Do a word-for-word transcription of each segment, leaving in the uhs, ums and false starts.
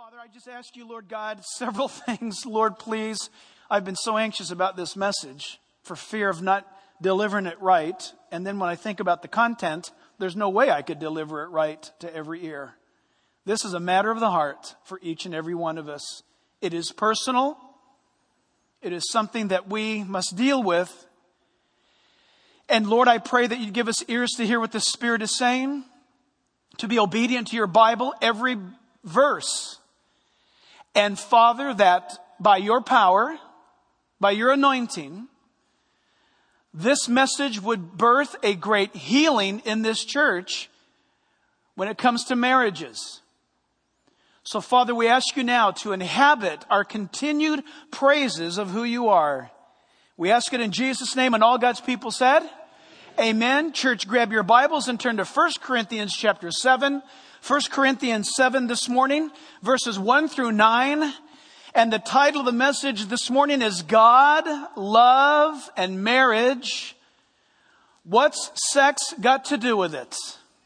Father, I just ask you, Lord God, several things. Lord, please. I've been so anxious about this message for fear of not delivering it right. And then when I think about the content, there's no way I could deliver it right to every ear. This is a matter of the heart for each and every one of us. It is personal. It is something that we must deal with. And Lord, I pray that you'd give us ears to hear what the Spirit is saying, to be obedient to your Bible, every verse. And Father, that by your power, by your anointing, this message would birth a great healing in this church when it comes to marriages. So Father, we ask you now to inhabit our continued praises of who you are. We ask it in Jesus' name, and all God's people said, amen. Church, grab your Bibles and turn to First Corinthians chapter seven. First Corinthians seven this morning, verses one through nine. And the title of the message this morning is God, Love, and Marriage. What's sex got to do with it?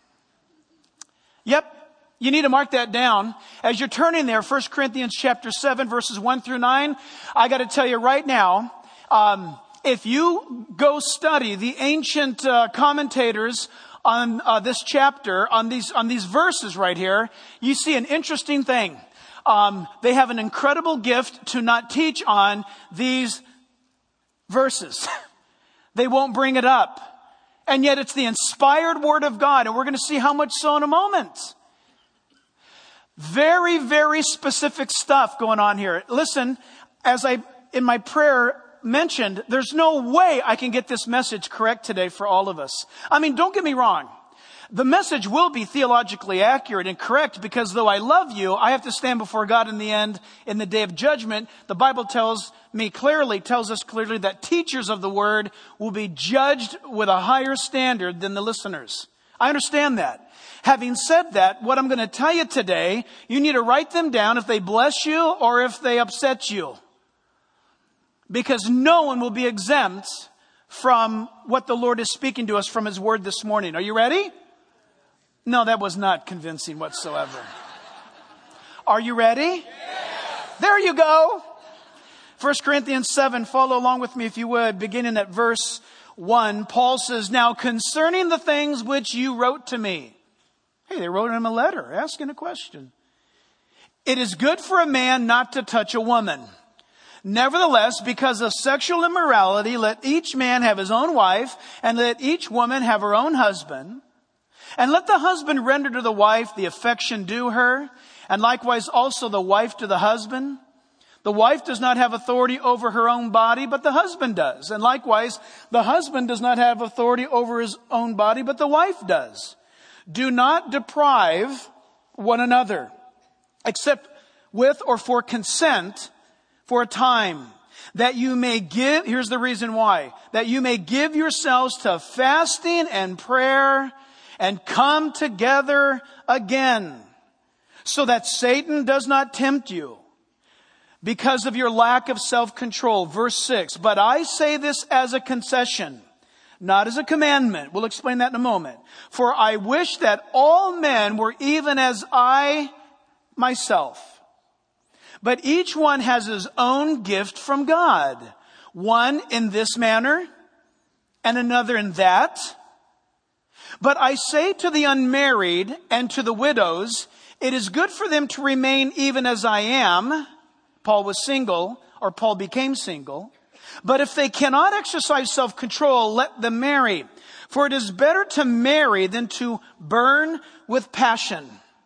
Yep, you need to mark that down. As you're turning there, First Corinthians chapter seven, verses one through nine, I got to tell you right now, um, if you go study the ancient uh, commentators on uh, this chapter, on these on these verses right here, you see an interesting thing. Um, they have an incredible gift to not teach on these verses. They won't bring it up. And yet it's the inspired Word of God. And we're going to see how much so in a moment. Very, very specific stuff going on here. Listen, as I, in my prayer, mentioned, there's no way I can get this message correct today for all of us. I mean, don't get me wrong. The message will be theologically accurate and correct because though I love you, I have to stand before God in the end, in the day of judgment. The Bible tells me clearly, tells us clearly that teachers of the word will be judged with a higher standard than the listeners. I understand that. Having said that, what I'm going to tell you today, you need to write them down if they bless you or if they upset you. Because no one will be exempt from what the Lord is speaking to us from His Word this morning. Are you ready? No, that was not convincing whatsoever. Are you ready? Yes. There you go. First Corinthians seven, follow along with me if you would. Beginning at verse one, Paul says, now concerning the things which you wrote to me. Hey, they wrote him a letter asking a question. It is good for a man not to touch a woman. Nevertheless, because of sexual immorality, let each man have his own wife, and let each woman have her own husband. And let the husband render to the wife the affection due her, and likewise also the wife to the husband. The wife does not have authority over her own body, but the husband does. And likewise, the husband does not have authority over his own body, but the wife does. Do not deprive one another, except with or for consent, for a time, that you may give, here's the reason why, that you may give yourselves to fasting and prayer and come together again, so that Satan does not tempt you because of your lack of self-control. Verse six, but I say this as a concession, not as a commandment. We'll explain that in a moment. For I wish that all men were even as I myself. But each one has his own gift from God. One in this manner and another in that. But I say to the unmarried and to the widows, it is good for them to remain even as I am. Paul was single, or Paul became single. But if they cannot exercise self-control, let them marry. For it is better to marry than to burn with passion.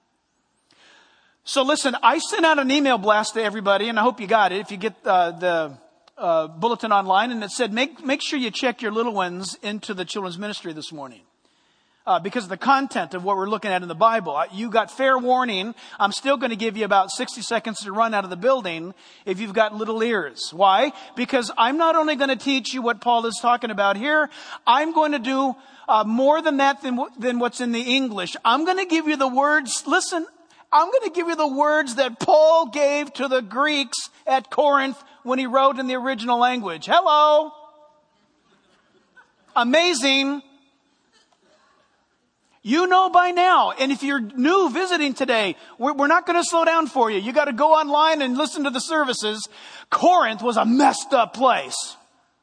So listen, I sent out an email blast to everybody, and I hope you got it. If you get uh, the uh, bulletin online, and it said, make make sure you check your little ones into the children's ministry this morning. Uh, because of the content of what we're looking at in the Bible. You got fair warning. I'm still going to give you about sixty seconds to run out of the building if you've got little ears. Why? Because I'm not only going to teach you what Paul is talking about here, I'm going to do uh, more than that than, than what's in the English. I'm going to give you the words, listen, I'm going to give you the words that Paul gave to the Greeks at Corinth when he wrote in the original language. Hello. Amazing. You know by now. And if you're new visiting today, we're, we're not going to slow down for you. You got to go online and listen to the services. Corinth was a messed up place.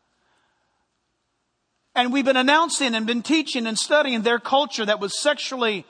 And we've been announcing and been teaching and studying their culture that was sexually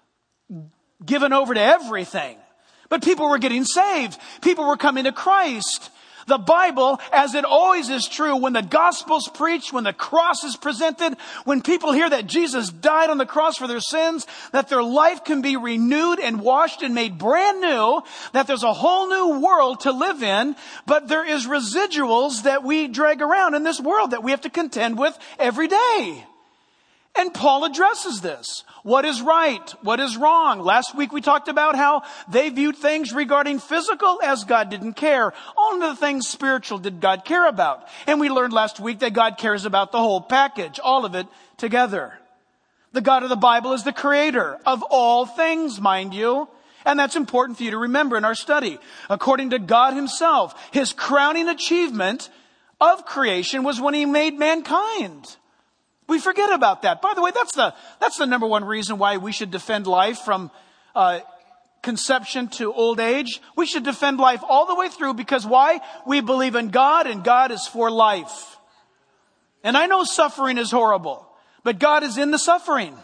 given over to everything. But people were getting saved. People were coming to Christ. The Bible, as it always is true, when the gospel's preached, when the cross is presented, when people hear that Jesus died on the cross for their sins, that their life can be renewed and washed and made brand new, that there's a whole new world to live in, but there is residuals that we drag around in this world that we have to contend with every day. And Paul addresses this. What is right? What is wrong? Last week we talked about how they viewed things regarding physical as God didn't care. Only the things spiritual did God care about. And we learned last week that God cares about the whole package, all of it together. The God of the Bible is the creator of all things, mind you. And that's important for you to remember in our study. According to God himself, his crowning achievement of creation was when he made mankind. We forget about that. By the way, that's the that's the number one reason why we should defend life from uh, conception to old age. We should defend life all the way through because why? We believe in God and God is for life. And I know suffering is horrible, but God is in the suffering.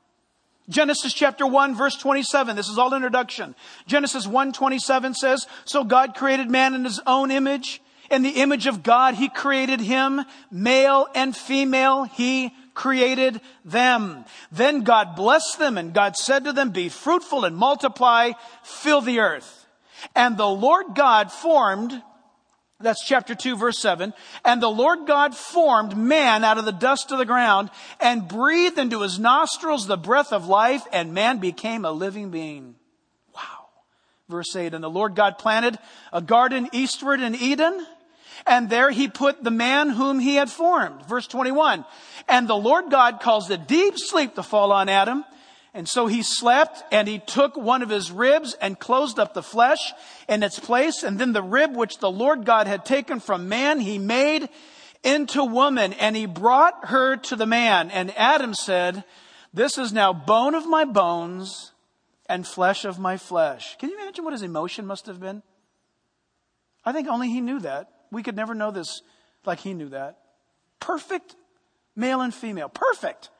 Genesis chapter one, verse twenty-seven. This is all introduction. Genesis one twenty-seven says, so God created man in his own image. In the image of God, he created him. Male and female, he created them. Then God blessed them and God said to them, be fruitful and multiply, fill the earth. And the Lord God formed, that's chapter two, verse seven. And the Lord God formed man out of the dust of the ground and breathed into his nostrils the breath of life, and man became a living being. Wow. Verse eight, and the Lord God planted a garden eastward in Eden, and there he put the man whom he had formed. Verse twenty-one. And the Lord God caused a deep sleep to fall on Adam. And so he slept, and he took one of his ribs and closed up the flesh in its place. And then the rib which the Lord God had taken from man, he made into woman, and he brought her to the man. And Adam said, this is now bone of my bones and flesh of my flesh. Can you imagine what his emotion must have been? I think only he knew that. We could never know this like he knew that. Perfect male and female. Perfect.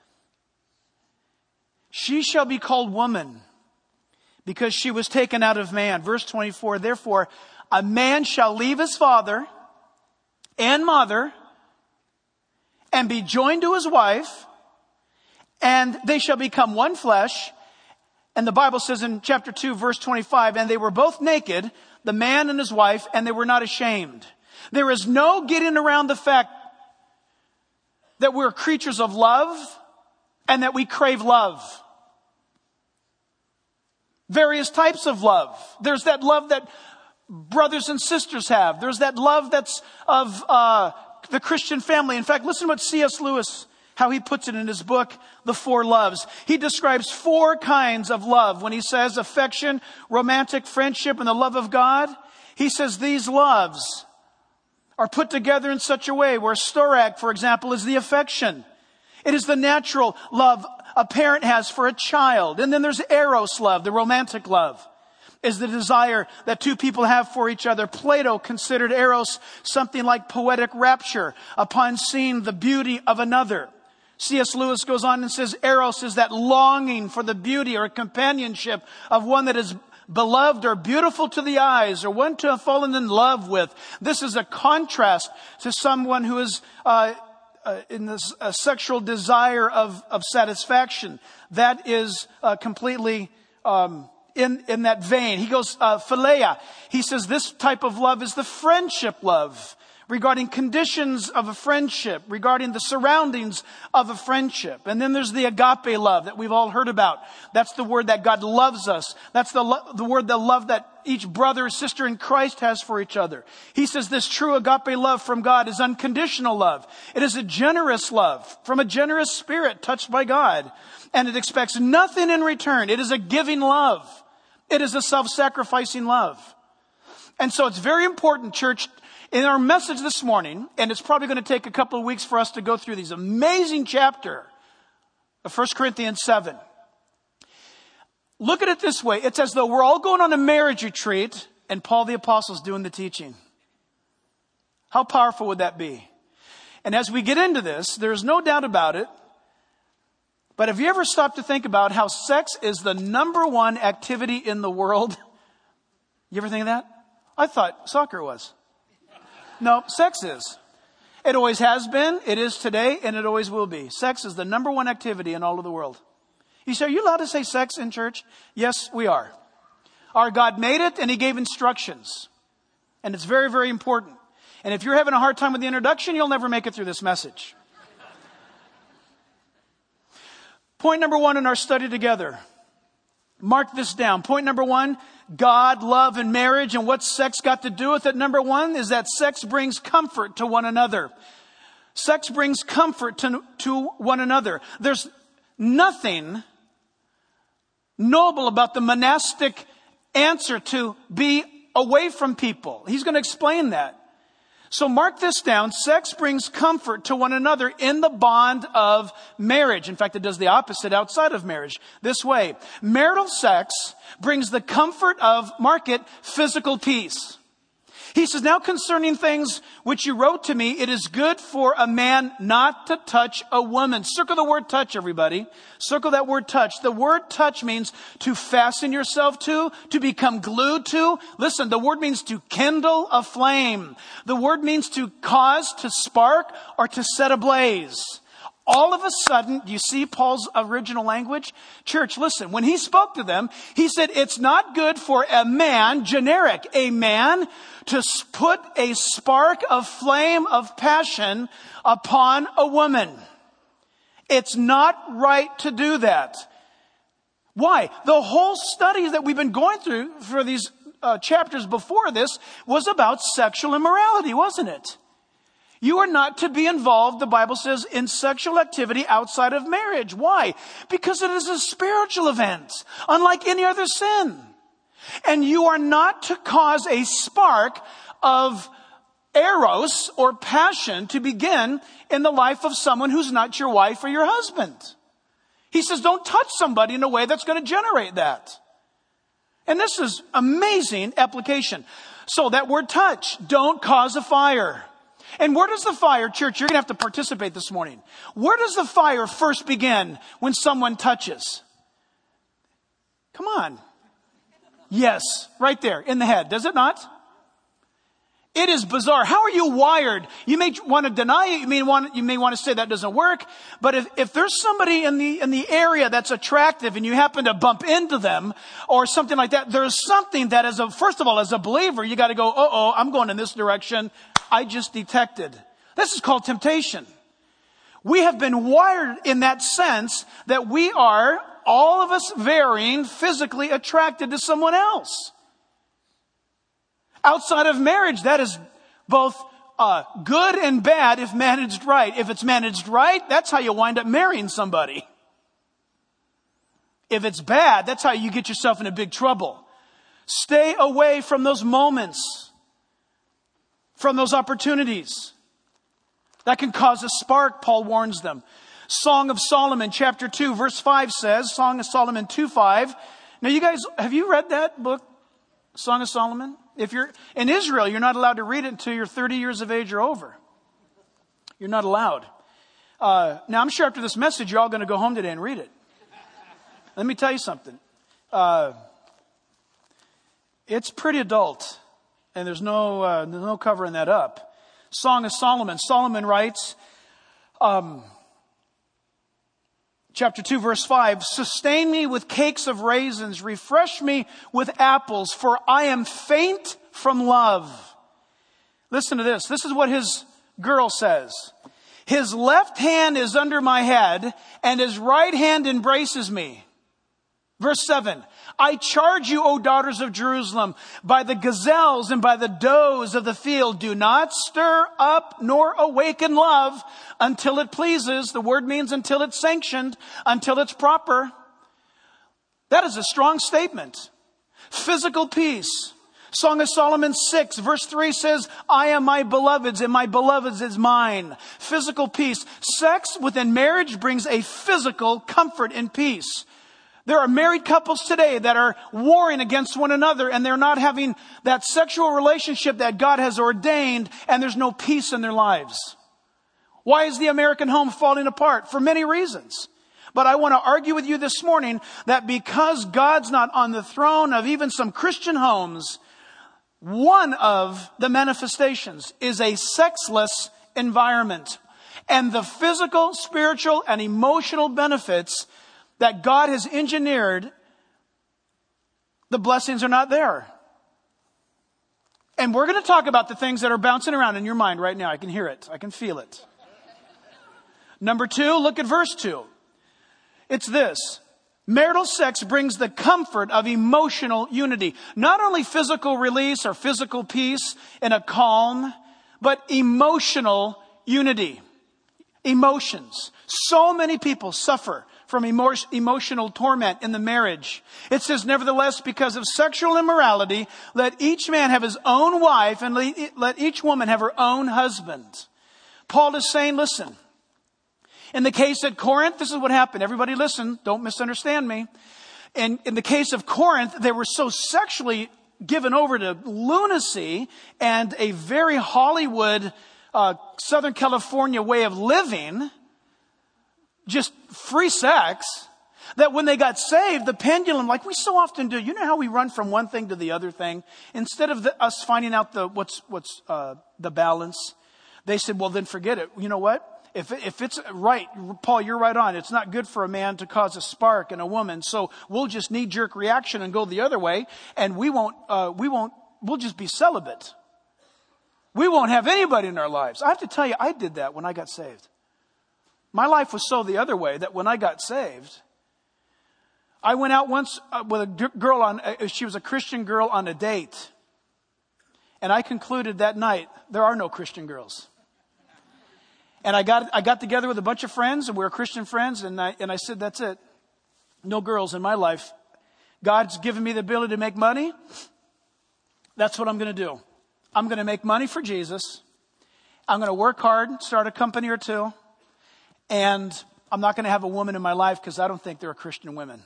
She shall be called woman because she was taken out of man. Verse twenty-four, therefore, a man shall leave his father and mother and be joined to his wife, and they shall become one flesh. And the Bible says in chapter two, verse twenty-five, and they were both naked, the man and his wife, and they were not ashamed. There is no getting around the fact that we're creatures of love and that we crave love. Various types of love. There's that love that brothers and sisters have. There's that love that's of uh, the Christian family. In fact, listen to what C S Lewis, how he puts it in his book, The Four Loves. He describes four kinds of love when he says affection, romantic, friendship, and the love of God. He says these loves are put together in such a way where storge, for example, is the affection. It is the natural love a parent has for a child. And then there's eros love, the romantic love, is the desire that two people have for each other. Plato considered eros something like poetic rapture upon seeing the beauty of another. C S Lewis goes on and says eros is that longing for the beauty or companionship of one that is beloved or beautiful to the eyes, or one to have fallen in love with. This is a contrast to someone who is uh, uh, in this uh, sexual desire of, of satisfaction. That is uh, completely um, in in that vein. He goes uh, philia. He says this type of love is the friendship love, regarding conditions of a friendship, regarding the surroundings of a friendship. And then there's the agape love that we've all heard about. That's the word that God loves us. That's the lo- the word, the love that each brother or sister in Christ has for each other. He says this true agape love from God is unconditional love. It is a generous love from a generous spirit touched by God. And it expects nothing in return. It is a giving love. It is a self-sacrificing love. And so it's very important, church, in our message this morning, and it's probably going to take a couple of weeks for us to go through these amazing chapter First Corinthians seven. Look at it this way. It's as though we're all going on a marriage retreat and Paul the Apostle is doing the teaching. How powerful would that be? And as we get into this, there's no doubt about it. But have you ever stopped to think about how sex is the number one activity in the world? You ever think of that? I thought soccer was. No, sex is. It always has been, it is today, and it always will be. Sex is the number one activity in all of the world. You say, are you allowed to say sex in church? Yes, we are. Our God made it, and He gave instructions. And it's very, very important. And if you're having a hard time with the introduction, you'll never make it through this message. Point number one in our study together. Mark this down. Point number one, God, love, and marriage. And what's sex got to do with it? Number one is that sex brings comfort to one another. Sex brings comfort to, to one another. There's nothing noble about the monastic answer to be away from people. He's going to explain that. So mark this down. Sex brings comfort to one another in the bond of marriage. In fact, it does the opposite outside of marriage. This way, marital sex brings the comfort of, mark it, physical peace. He says, now concerning things which you wrote to me, it is good for a man not to touch a woman. Circle the word touch, everybody. Circle that word touch. The word touch means to fasten yourself to, to become glued to. Listen, the word means to kindle a flame. The word means to cause, to spark, or to set ablaze. All of a sudden, do you see Paul's original language? Church, listen, when he spoke to them, he said, it's not good for a man, generic, a man, to put a spark of flame of passion upon a woman. It's not right to do that. Why? The whole study that we've been going through for these uh, chapters before this was about sexual immorality, wasn't it? You are not to be involved, the Bible says, in sexual activity outside of marriage. Why? Because it is a spiritual event, unlike any other sin. And you are not to cause a spark of eros or passion to begin in the life of someone who's not your wife or your husband. He says, don't touch somebody in a way that's going to generate that. And this is amazing application. So that word touch, don't cause a fire. And where does the fire, church, you're going to have to participate this morning. Where does the fire first begin when someone touches? Come on. Yes, right there in the head. Does it not? It is bizarre. How are you wired? You may want to deny it. You may want, you may want to say that doesn't work. But if, if there's somebody in the, in the area that's attractive and you happen to bump into them or something like that, there's something that as a, first of all, as a believer, you got to go, uh-oh, I'm going in this direction. I just detected. This is called temptation. We have been wired in that sense that we are, all of us varying, physically attracted to someone else. Outside of marriage, that is both uh, good and bad if managed right. If it's managed right, that's how you wind up marrying somebody. If it's bad, that's how you get yourself into big trouble. Stay away from those moments, from those opportunities. That can cause a spark, Paul warns them. Song of Solomon, chapter two, verse five says, Song of Solomon two five. Now you guys, have you read that book, Song of Solomon? If you're in Israel, you're not allowed to read it until you're thirty years of age or over. You're not allowed. Uh, now, I'm sure after this message, you're all going to go home today and read it. Let me tell you something. Uh, it's pretty adult, and there's no uh, there's no covering that up. Song of Solomon. Solomon writes, um, chapter two, verse five, sustain me with cakes of raisins, refresh me with apples, for I am faint from love. Listen to this. This is what his girl says. His left hand is under my head, and his right hand embraces me. Verse seven, I charge you, O daughters of Jerusalem, by the gazelles and by the does of the field, do not stir up nor awaken love until it pleases. The word means until it's sanctioned, until it's proper. That is a strong statement. Physical peace, Song of Solomon six, verse three says, I am my beloved's and my beloved's is mine. Physical peace. Sex within marriage brings a physical comfort and peace. There are married couples today that are warring against one another, and they're not having that sexual relationship that God has ordained, and there's no peace in their lives. Why is the American home falling apart? For many reasons. But I want to argue with you this morning that because God's not on the throne of even some Christian homes, one of the manifestations is a sexless environment. And the physical, spiritual, and emotional benefits that God has engineered, the blessings are not there. And we're going to talk about the things that are bouncing around in your mind right now. I can hear it. I can feel it. Number two, look at verse two. It's this. Marital sex brings the comfort of emotional unity. Not only physical release or physical peace in a calm, but emotional unity. Emotions. So many people suffer from emo- emotional torment in the marriage. It says, nevertheless, because of sexual immorality, let each man have his own wife and let each woman have her own husband. Paul is saying, listen, in the case at Corinth, this is what happened. Everybody listen, don't misunderstand me. In, in the case of Corinth, they were so sexually given over to lunacy and a very Hollywood, uh, Southern California way of living, just free sex, that when they got saved, the pendulum, like we so often do, you know how we run from one thing to the other thing? Instead of the, us finding out the what's what's uh, the balance, they said, well, then forget it. You know what? If if it's right, Paul, you're right on. It's not good for a man to cause a spark in a woman. So we'll just knee-jerk reaction and go the other way, and we won't. Uh, we won't. We'll just be celibate. We won't have anybody in our lives. I have to tell you, I did that when I got saved. My life was so the other way that when I got saved, I went out once uh, with a g- girl on. Uh, she was a Christian girl on a date, and I concluded that night there are no Christian girls. And I got I got together with a bunch of friends, and we were Christian friends, and I and I said, that's it. No girls in my life. God's given me the ability to make money. That's what I'm going to do. I'm going to make money for Jesus. I'm going to work hard, start a company or two. And I'm not going to have a woman in my life because I don't think there are Christian women.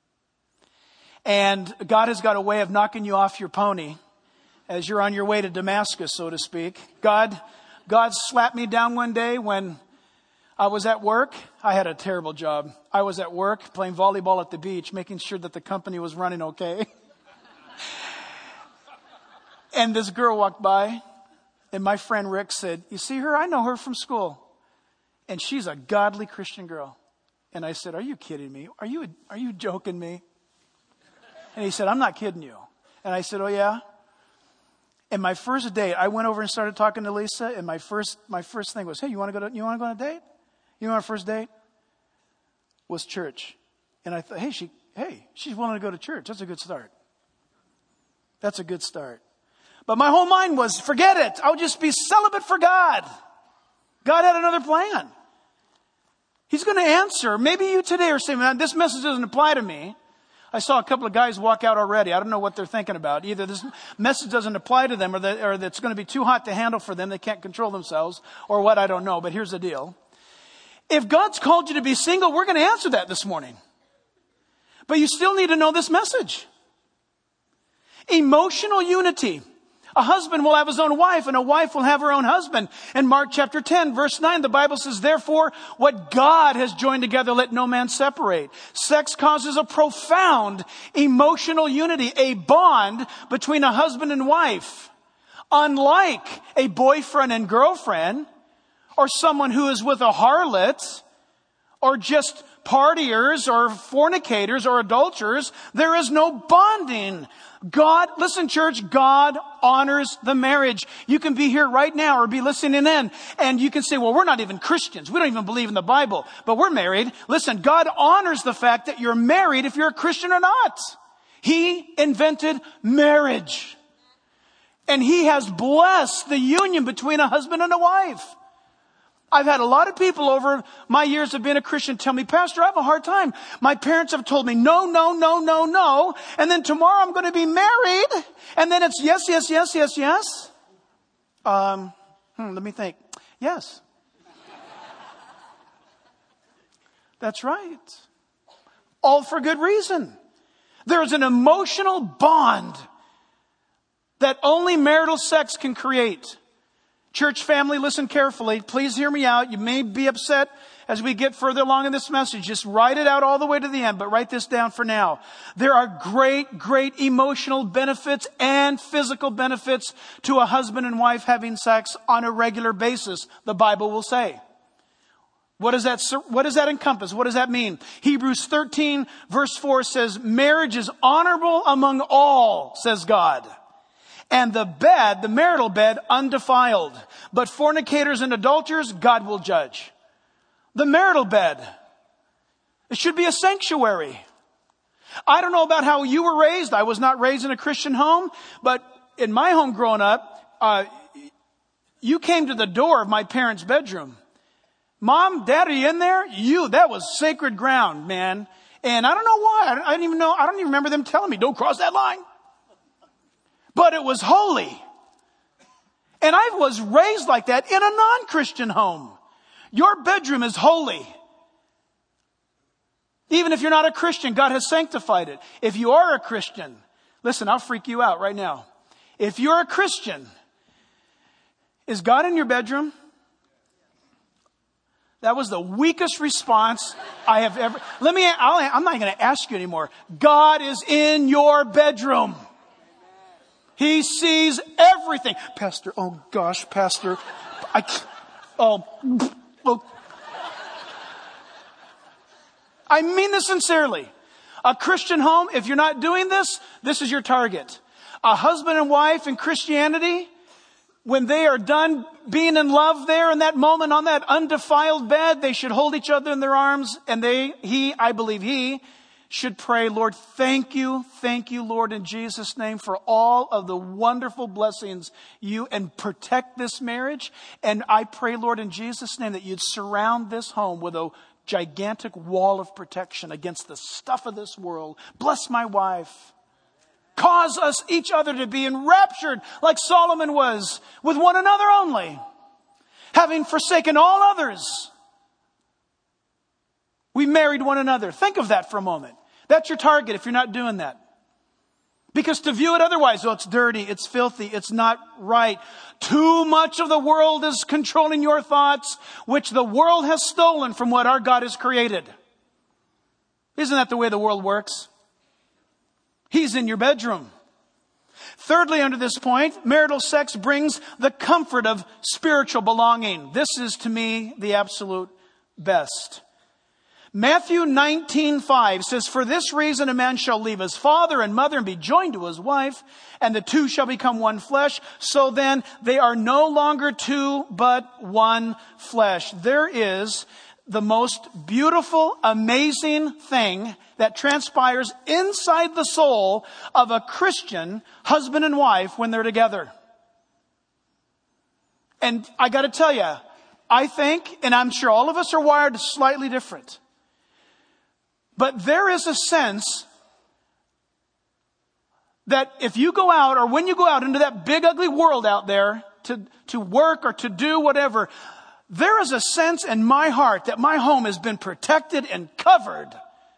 And God has got a way of knocking you off your pony as you're on your way to Damascus, so to speak. God... God slapped me down one day when I was at work. I had a terrible job. I was at work playing volleyball at the beach, making sure that the company was running okay. And this girl walked by, and my friend Rick said, you see her? I know her from school. And she's a godly Christian girl. And I said, are you kidding me? Are you, are you joking me? And he said, I'm not kidding you. And I said, oh yeah? And my first date, I went over and started talking to Lisa, and my first my first thing was, hey, you want to go to you want to go on a date? You want a first date? Was church. And I thought, hey, she hey, she's willing to go to church. That's a good start. That's a good start. But my whole mind was, forget it. I'll just be celibate for God. God had another plan. He's going to answer. Maybe you today are saying, man, this message doesn't apply to me. I saw a couple of guys walk out already. I don't know what they're thinking about. Either this message doesn't apply to them, or that, or that's going to be too hot to handle for them. They can't control themselves, or what, I don't know. But here's the deal. If God's called you to be single, we're going to answer that this morning. But you still need to know this message. Emotional unity. A husband will have his own wife, and a wife will have her own husband. In Mark chapter ten, verse nine, the Bible says, therefore, what God has joined together, let no man separate. Sex causes a profound emotional unity, a bond between a husband and wife. Unlike a boyfriend and girlfriend, or someone who is with a harlot, or just partiers, or fornicators, or adulterers, there is no bonding. God, listen church, God honors the marriage. You can be here right now or be listening in, and you can say, well, we're not even Christians. We don't even believe in the Bible, but we're married. Listen, God honors the fact that you're married if you're a Christian or not. He invented marriage. And He has blessed the union between a husband and a wife. I've had a lot of people over my years of being a Christian tell me, Pastor, I have a hard time. My parents have told me no, no, no, no, no. And then tomorrow I'm going to be married. And then it's yes, yes, yes, yes, yes. Um, hmm, let me think. Yes. That's right. All for good reason. There's an emotional bond that only marital sex can create. Church family, listen carefully. Please hear me out. You may be upset as we get further along in this message. Just write it out all the way to the end, but write this down for now. There are great, great emotional benefits and physical benefits to a husband and wife having sex on a regular basis, the Bible will say. What does that, what does that encompass? What does that mean? Hebrews thirteen verse four says, marriage is honorable among all, says God. And the bed, the marital bed, undefiled. But fornicators and adulterers, God will judge. The marital bed. It should be a sanctuary. I don't know about how you were raised. I was not raised in a Christian home. But in my home growing up, uh, you came to the door of my parents' bedroom. Mom, Dad, are you in there? You, that was sacred ground, man. And I don't know why. I don't, I don't even know. I don't even remember them telling me, don't cross that line. But it was holy. And I was raised like that in a non-Christian home. Your bedroom is holy. Even if you're not a Christian, God has sanctified it. If you are a Christian, listen, I'll freak you out right now. If you're a Christian, is God in your bedroom? That was the weakest response I have ever. Let me, I'll, I'm not going to ask you anymore. God is in your bedroom. He sees everything. Pastor, oh gosh, Pastor. I, oh, oh. I mean this sincerely. A Christian home, if you're not doing this, this is your target. A husband and wife in Christianity, when they are done being in love there in that moment on that undefiled bed, they should hold each other in their arms and they, he, I believe he, should pray, Lord, thank you, thank you, Lord, in Jesus' name for all of the wonderful blessings you and protect this marriage. And I pray, Lord, in Jesus' name that you'd surround this home with a gigantic wall of protection against the stuff of this world. Bless my wife. Cause us each other to be enraptured like Solomon was with one another only, having forsaken all others. We married one another. Think of that for a moment. That's your target if you're not doing that. Because to view it otherwise, oh, it's dirty, it's filthy, it's not right. Too much of the world is controlling your thoughts, which the world has stolen from what our God has created. Isn't that the way the world works? He's in your bedroom. Thirdly, under this point, marital sex brings the comfort of spiritual belonging. This is, to me, the absolute best. Matthew nineteen five says, for this reason a man shall leave his father and mother and be joined to his wife, and the two shall become one flesh. So then they are no longer two, but one flesh. There is the most beautiful, amazing thing that transpires inside the soul of a Christian husband and wife when they're together. And I got to tell you, I think, and I'm sure all of us are wired slightly different, but there is a sense that if you go out, or when you go out into that big ugly world out there to, to work or to do whatever, there is a sense in my heart that my home has been protected and covered.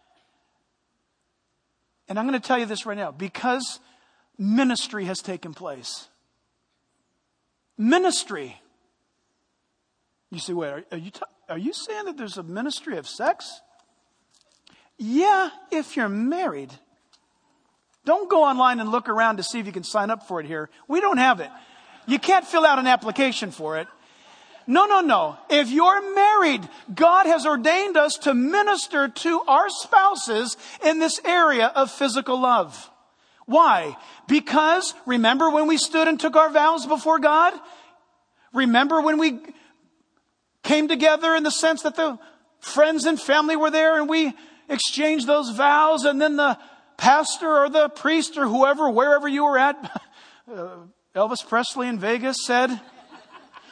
And I'm going to tell you this right now, because ministry has taken place. Ministry. You say, wait, are, are you, t- are you saying that there's a ministry of sex? Yeah, if you're married. Don't go online and look around to see if you can sign up for it here. We don't have it. You can't fill out an application for it. No, no, no. If you're married, God has ordained us to minister to our spouses in this area of physical love. Why? Because remember when we stood and took our vows before God? Remember when we came together in the sense that the friends and family were there and we exchanged those vows, and then the pastor or the priest or whoever, wherever you were at, uh, Elvis Presley in Vegas said,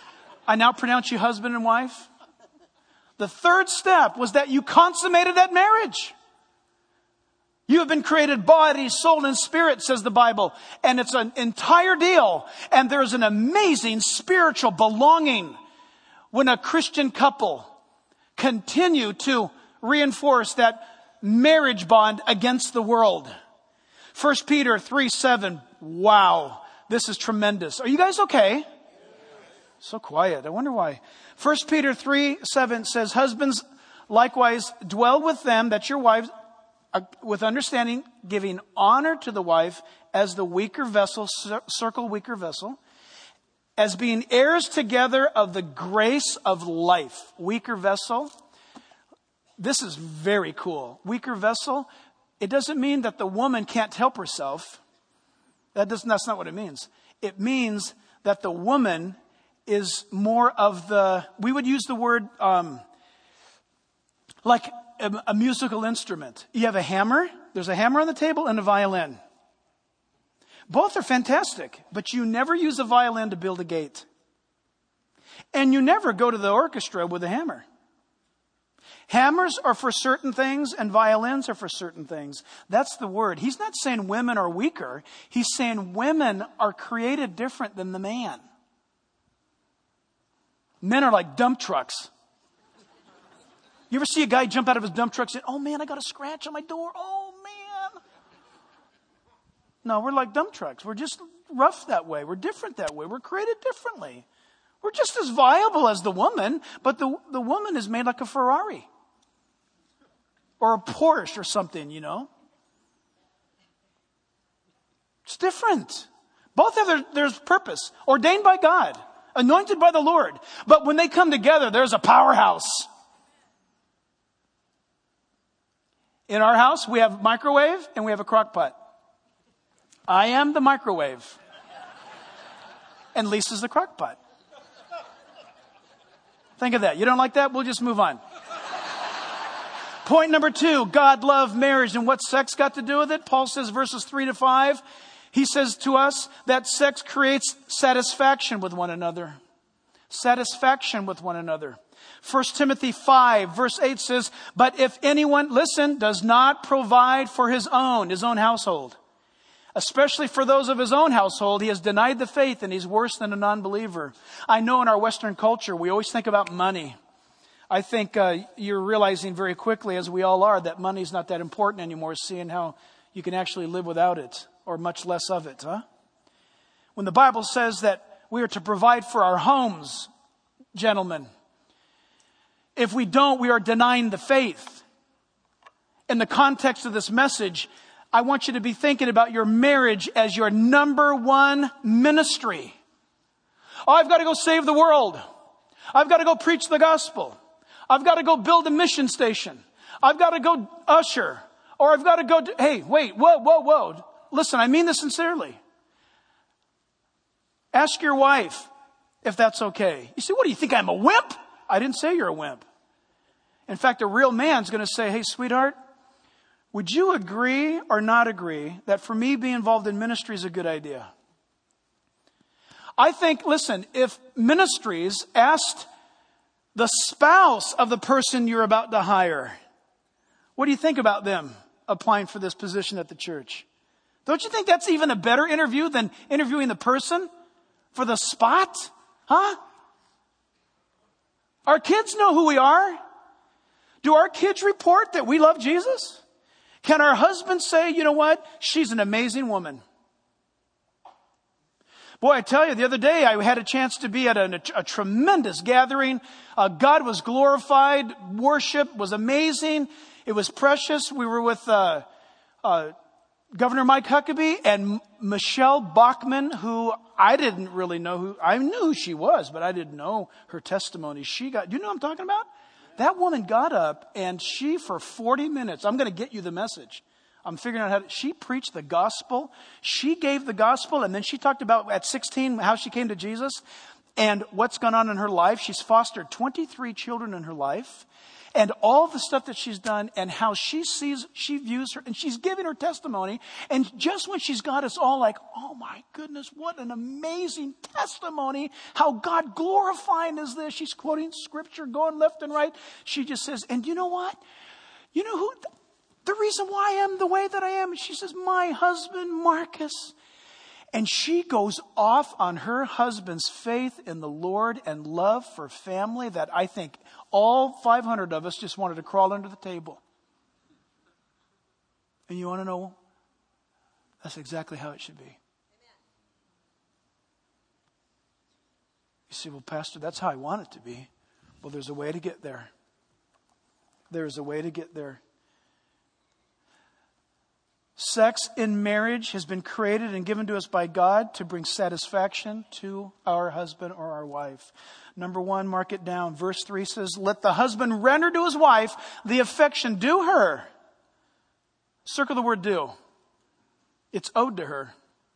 I now pronounce you husband and wife. The third step was that you consummated that marriage. You have been created body, soul, and spirit, says the Bible. And it's an entire deal. And there's an amazing spiritual belonging when a Christian couple continue to reinforce that marriage bond against the world. First Peter three seven. Wow. This is tremendous. Are you guys okay? So quiet. I wonder why. First Peter three seven says, husbands likewise dwell with them, that's your wives, uh, with understanding, giving honor to the wife as the weaker vessel, circle weaker vessel, as being heirs together of the grace of life. Weaker vessel. This is very cool. Weaker vessel. It doesn't mean that the woman can't help herself. That doesn't, that's not what it means. It means that the woman is more of the, we would use the word um, like a, a musical instrument. You have a hammer. There's a hammer on the table and a violin. Both are fantastic, but you never use a violin to build a gate. And you never go to the orchestra with a hammer. Hammers are for certain things and violins are for certain things. That's the word. He's not saying women are weaker. He's saying women are created different than the man. Men are like dump trucks. You ever see a guy jump out of his dump truck and say, oh man, I got a scratch on my door. Oh man. No, we're like dump trucks. We're just rough that way. We're different that way. We're created differently. We're just as viable as the woman, but the, the woman is made like a Ferrari. Or a Porsche or something, you know. It's different. Both have their, their purpose. Ordained by God. Anointed by the Lord. But when they come together, there's a powerhouse. In our house, we have a microwave and we have a crock pot. I am the microwave. And Lisa's the crock pot. Think of that. You don't like that? We'll just move on. Point number two, God loved marriage. And what's sex got to do with it? Paul says verses three to five. He says to us that sex creates satisfaction with one another. Satisfaction with one another. First Timothy five verse eight says, but if anyone, listen, does not provide for his own, his own household, especially for those of his own household, he has denied the faith and he's worse than a non-believer. I know in our Western culture, we always think about money. I think uh, you're realizing very quickly, as we all are, that money's not that important anymore, seeing how you can actually live without it, or much less of it, huh? When the Bible says that we are to provide for our homes, gentlemen, if we don't, we are denying the faith. In the context of this message, I want you to be thinking about your marriage as your number one ministry. Oh, I've got to go save the world. I've got to go preach the gospel. I've got to go build a mission station. I've got to go usher. Or I've got to go, do, hey, wait, whoa, whoa, whoa. Listen, I mean this sincerely. Ask your wife if that's okay. You say, what do you think, I'm a wimp? I didn't say you're a wimp. In fact, a real man's going to say, hey, sweetheart, would you agree or not agree that for me being involved in ministry is a good idea? I think, listen, if ministries asked the spouse of the person you're about to hire, what do you think about them applying for this position at the church? Don't you think that's even a better interview than interviewing the person for the spot? Huh? Our kids know who we are. Do our kids report that we love Jesus? Can our husbands say, you know what? She's an amazing woman. Boy, I tell you, the other day I had a chance to be at a, a tremendous gathering. Uh, God was glorified. Worship was amazing. It was precious. We were with uh, uh, Governor Mike Huckabee and Michelle Bachmann, who I didn't really know who. I knew who she was, but I didn't know her testimony. She got. Do you know what I'm talking about? That woman got up and she, for forty minutes, I'm going to get you the message. I'm figuring out how to, she preached the gospel. She gave the gospel, and then she talked about at sixteen how she came to Jesus and what's gone on in her life. She's fostered twenty-three children in her life. and all the stuff that she's done and how she sees, she views her, and she's giving her testimony. And just when she's got us all like, oh my goodness, what an amazing testimony. How God glorifying is this. She's quoting scripture, going left and right. She just says, and you know what? You know who, the reason why I am the way that I am. And she says, my husband, Marcus. And she goes off on her husband's faith in the Lord and love for family that I think all five hundred of us just wanted to crawl under the table. And you want to know? That's exactly how it should be. Amen. You say, well, Pastor, that's how I want it to be. Well, there's a way to get there. There's a way to get there. Sex in marriage has been created and given to us by God to bring satisfaction to our husband or our wife. Number one, mark it down. Verse three says, let the husband render to his wife the affection due her. Circle the word due. It's owed to her.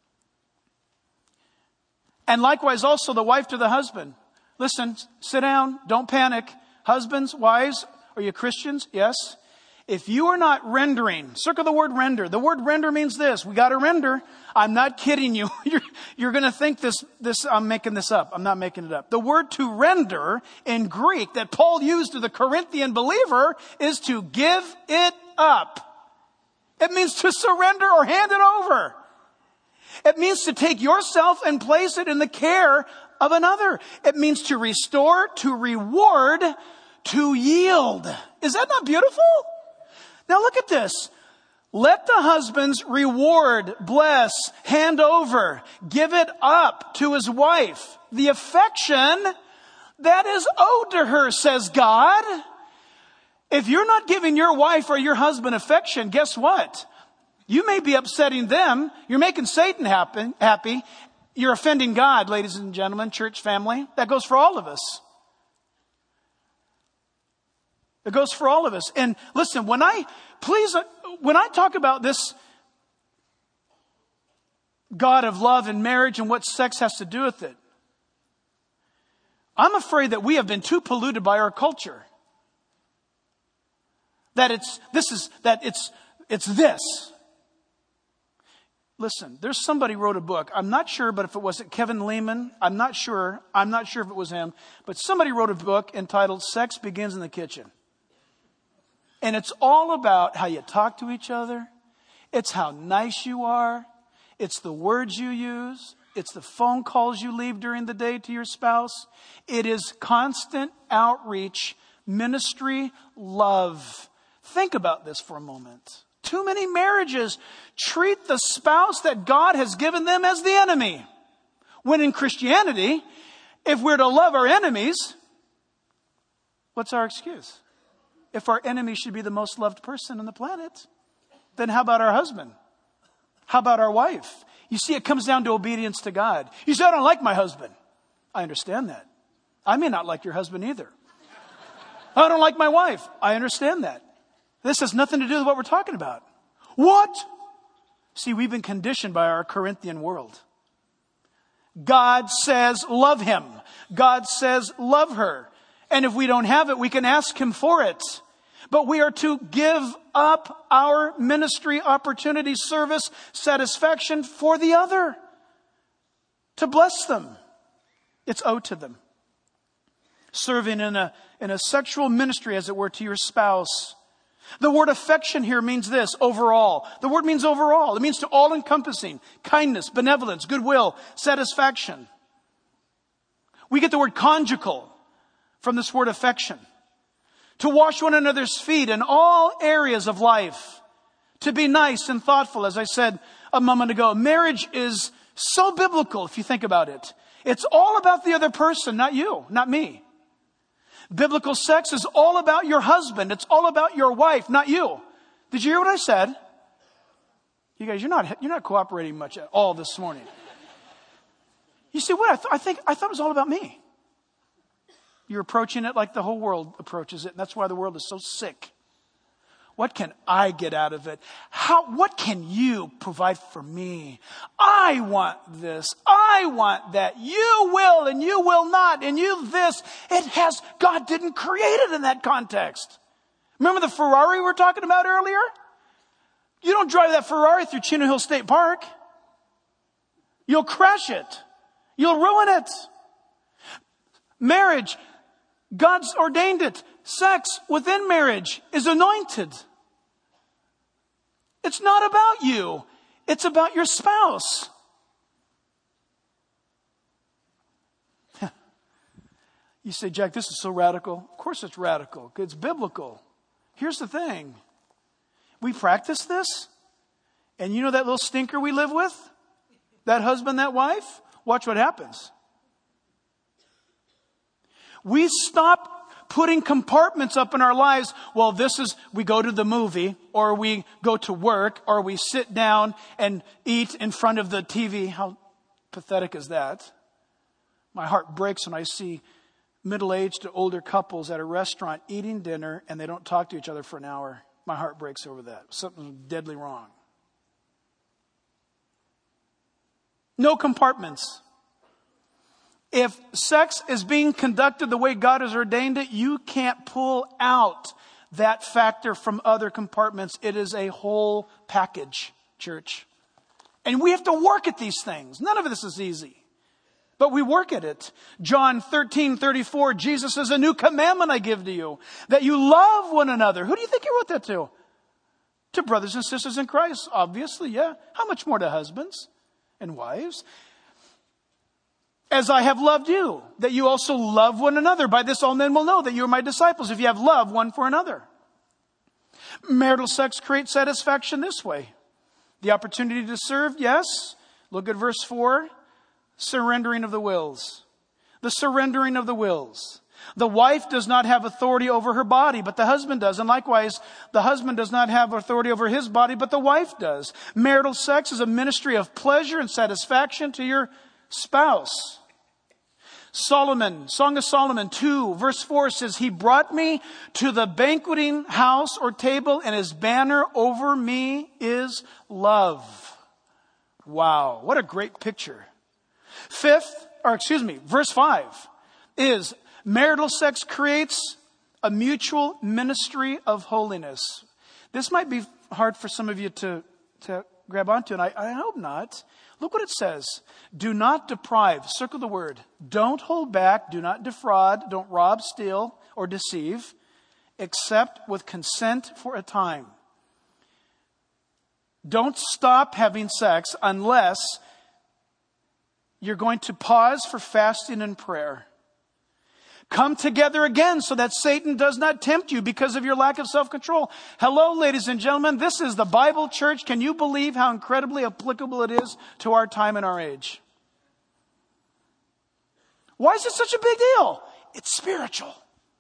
And likewise also the wife to the husband. Listen, sit down, don't panic. Husbands, wives, are you Christians? Yes. If you are not rendering, circle the word render. The word render means this. We got to render. I'm not kidding you. You're, you're going to think this, this, I'm making this up. I'm not making it up. The word to render in Greek that Paul used to the Corinthian believer is to give it up. It means to surrender or hand it over. It means to take yourself and place it in the care of another. It means to restore, to reward, to yield. Is that not beautiful? Now look at this. Let the husbands reward, bless, hand over, give it up to his wife. The affection that is owed to her, says God. If you're not giving your wife or your husband affection, guess what? You may be upsetting them. You're making Satan happen, happy. You're offending God, ladies and gentlemen, church family. That goes for all of us. It goes for all of us. And listen, when I, please, when I talk about this God of love and marriage and what sex has to do with it, I'm afraid that we have been too polluted by our culture. That it's, this is, that it's, it's this. Listen, there's somebody wrote a book. I'm not sure, but if it was Kevin Lehman, I'm not sure. I'm not sure if it was him, but somebody wrote a book entitled Sex Begins in the Kitchen. And it's all about how you talk to each other. It's how nice you are. It's the words you use. It's the phone calls you leave during the day to your spouse. It is constant outreach, ministry, love. Think about this for a moment. Too many marriages treat the spouse that God has given them as the enemy. When in Christianity, if we're to love our enemies, what's our excuse? If our enemy should be the most loved person on the planet, then how about our husband? How about our wife? You see, it comes down to obedience to God. You say, I don't like my husband. I understand that. I may not like your husband either. I don't like my wife. I understand that. This has nothing to do with what we're talking about. What? See, we've been conditioned by our Corinthian world. God says, love him. God says, love her. And if we don't have it, we can ask him for it. But we are to give up our ministry, opportunity, service, satisfaction for the other. To bless them. It's owed to them. Serving in a, in a sexual ministry, as it were, to your spouse. The word affection here means this, overall. The word means overall. It means to all-encompassing. Kindness, benevolence, goodwill, satisfaction. We get the word conjugal from this word affection. To wash one another's feet in all areas of life. To be nice and thoughtful, as I said a moment ago. Marriage is so biblical if you think about it. It's all about the other person, not you, not me. Biblical sex is all about your husband. It's all about your wife, not you. Did you hear what I said? You guys, you're not, you're not cooperating much at all this morning. You see what? I, th- I think, I thought it was all about me. You're approaching it like the whole world approaches it. And that's why the world is so sick. What can I get out of it? How, what can you provide for me? I want this. I want that. You will and you will not. And you this. It has, God didn't create it in that context. Remember the Ferrari we were talking about earlier? You don't drive that Ferrari through Chino Hill State Park. You'll crash it. You'll ruin it. Marriage, God's ordained it. Sex within marriage is anointed. It's not about you. It's about your spouse. You say, Jack, this is so radical. Of course it's radical. It's biblical. Here's the thing. We practice this, and you know that little stinker we live with? That husband, that wife? Watch what happens. We stop putting compartments up in our lives. Well, this is, we go to the movie, or we go to work, or we sit down and eat in front of the T V. How pathetic is that? My heart breaks when I see middle-aged to older couples at a restaurant eating dinner and they don't talk to each other for an hour. My heart breaks over that. Something's deadly wrong. No compartments. If sex is being conducted the way God has ordained it, you can't pull out that factor from other compartments. It is a whole package, church. And we have to work at these things. None of this is easy. But we work at it. John thirteen thirty-four, Jesus says, a new commandment I give to you, that you love one another. Who do you think he wrote that to? To brothers and sisters in Christ, obviously, yeah. How much more to husbands and wives? As I have loved you, that you also love one another. By this all men will know that you are my disciples, if you have love one for another. Marital sex creates satisfaction this way. The opportunity to serve, yes. Look at verse four. Surrendering of the wills. The surrendering of the wills. The wife does not have authority over her body, but the husband does. And likewise, the husband does not have authority over his body, but the wife does. Marital sex is a ministry of pleasure and satisfaction to your spouse. Solomon, Song of Solomon two, verse four says, he brought me to the banqueting house or table, and his banner over me is love. Wow, what a great picture. Fifth, or excuse me, verse five is marital sex creates a mutual ministry of holiness. This might be hard for some of you to, to grab onto, and I, I hope not. Look what it says. Do not deprive. Circle the word. Don't hold back. Do not defraud. Don't rob, steal, or deceive, except with consent for a time. Don't stop having sex unless you're going to pause for fasting and prayer. Come together again so that Satan does not tempt you because of your lack of self-control. Hello, ladies and gentlemen. This is the Bible Church. Can you believe how incredibly applicable it is to our time and our age? Why is it such a big deal? It's spiritual.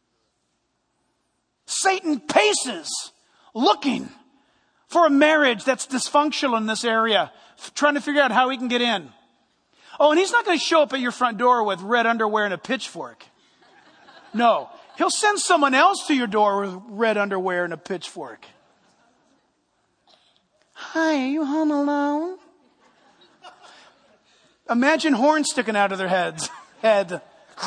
Satan paces looking for a marriage that's dysfunctional in this area, trying to figure out how he can get in. Oh, and he's not going to show up at your front door with red underwear and a pitchfork. No, he'll send someone else to your door with red underwear and a pitchfork. Hi, are you home alone? Imagine horns sticking out of their heads. Head.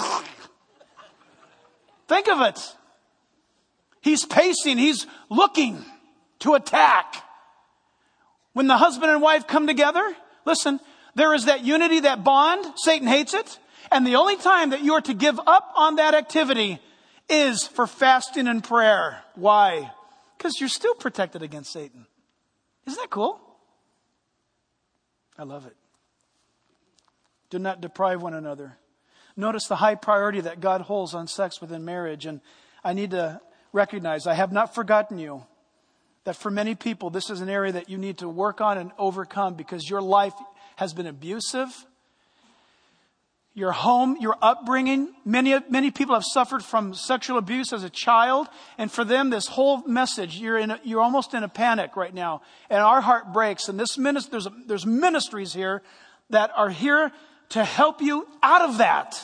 Think of it. He's pacing. He's looking to attack. When the husband and wife come together, listen, there is that unity, that bond. Satan hates it. And the only time that you are to give up on that activity is for fasting and prayer. Why? Because you're still protected against Satan. Isn't that cool? I love it. Do not deprive one another. Notice the high priority that God holds on sex within marriage. And I need to recognize, I have not forgotten you. That for many people, this is an area that you need to work on and overcome because your life has been abusive. Your home, your upbringing, many, many people have suffered from sexual abuse as a child. And for them, this whole message, you're in a, you're almost in a panic right now. And our heart breaks. And this ministry, there's, a, there's ministries here that are here to help you out of that.